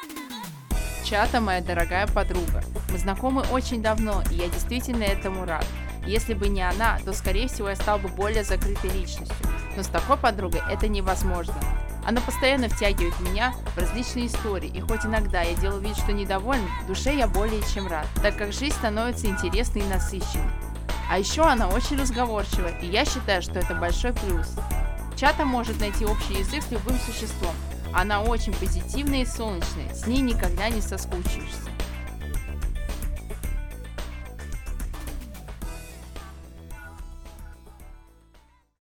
Чата моя дорогая подруга. Мы знакомы очень давно, и я действительно этому рад. Если бы не она, то, скорее всего, я стал бы более закрытой личностью. Но с такой подругой это невозможно. Она постоянно втягивает меня в различные истории, и хоть иногда я делаю вид, что недоволен, в душе я более чем рад, так как жизнь становится интересной и насыщенной. А еще она очень разговорчива, и я считаю, что это большой плюс. Чата может найти общий язык с любым существом. Она очень позитивная и солнечная, с ней никогда не соскучишься.